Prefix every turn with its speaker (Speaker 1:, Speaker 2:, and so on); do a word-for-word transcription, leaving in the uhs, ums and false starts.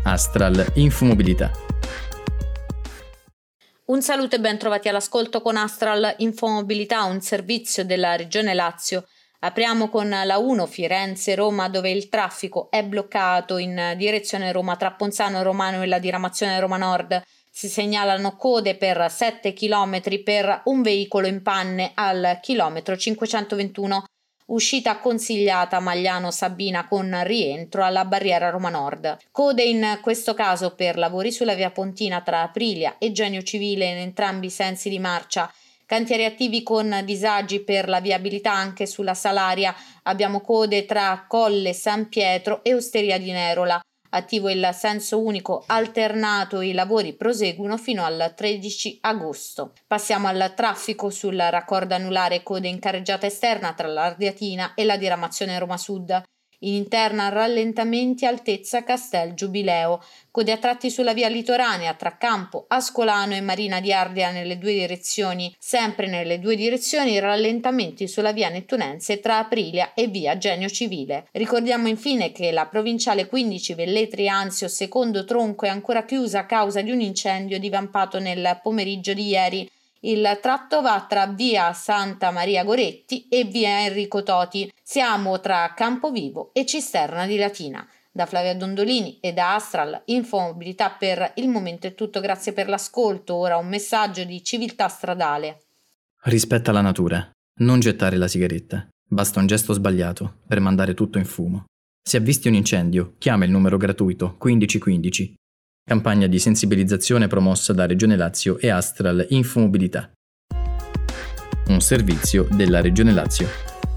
Speaker 1: Astral Infomobilità.
Speaker 2: Un saluto e ben trovati all'ascolto con Astral Infomobilità, un servizio della Regione Lazio. Apriamo con la uno Firenze-Roma, dove il traffico è bloccato in direzione Roma tra Ponzano Romano e la diramazione Roma Nord. Si segnalano code per sette chilometri per un veicolo in panne al chilometro cinquecentoventuno. Uscita consigliata Magliano Sabina con rientro alla barriera Roma Nord. Code in questo caso per lavori sulla via Pontina tra Aprilia e Genio Civile in entrambi i sensi di marcia. Cantieri attivi con disagi per la viabilità anche sulla Salaria. Abbiamo code tra Colle San Pietro e Osteria di Nerola. Attivo il senso unico alternato, i lavori proseguono fino al tredici agosto. Passiamo al traffico sul raccordo anulare, code in carreggiata esterna tra l'Ardiatina e la diramazione Roma Sud. In interna rallentamenti altezza Castel Giubileo, code a tratti sulla via litoranea tra Campo Ascolano e Marina di Ardea nelle due direzioni, sempre nelle due direzioni rallentamenti sulla via Nettunense tra Aprilia e via Genio Civile. Ricordiamo infine che la provinciale quindici Velletri Anzio secondo tronco è ancora chiusa a causa di un incendio divampato nel pomeriggio di ieri. Il tratto va tra via Santa Maria Goretti e via Enrico Toti. Siamo tra Campovivo e Cisterna di Latina. Da Flavia Dondolini e da Astral Infomobilità per il momento è tutto, grazie per l'ascolto. Ora un messaggio di civiltà stradale.
Speaker 1: Rispetta la natura, non gettare la sigaretta. Basta un gesto sbagliato per mandare tutto in fumo. Se avvisti un incendio, chiama il numero gratuito quindici quindici. Campagna di sensibilizzazione promossa da Regione Lazio e Astral Infomobilità. Un servizio della Regione Lazio.